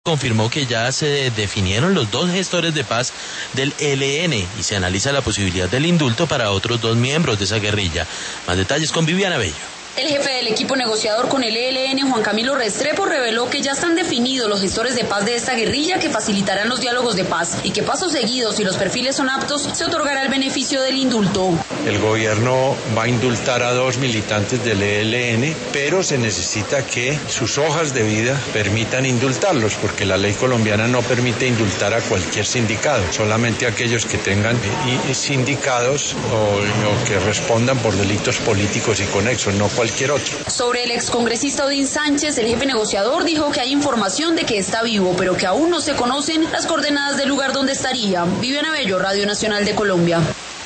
confirmó que ya se definieron los 2 gestores de paz del ELN y se analiza la posibilidad del indulto para otros 2 miembros de esa guerrilla. Más detalles con Viviana Bello. El jefe del equipo negociador con el ELN, Juan Camilo Restrepo, reveló que ya están definidos los gestores de paz de esta guerrilla que facilitarán los diálogos de paz y que pasos seguidos, si los perfiles son aptos, se otorgará el beneficio del indulto. El gobierno va a indultar a 2 militantes del ELN, pero se necesita que sus hojas de vida permitan indultarlos, porque la ley colombiana no permite indultar a cualquier sindicado, solamente a aquellos que tengan sindicados o que respondan por delitos políticos y conexos, no cualquier otro. Sobre el excongresista Odín Sánchez, el jefe negociador dijo que hay información de que está vivo, pero que aún no se conocen las coordenadas del lugar donde estaría. Viviana Bello, Radio Nacional de Colombia.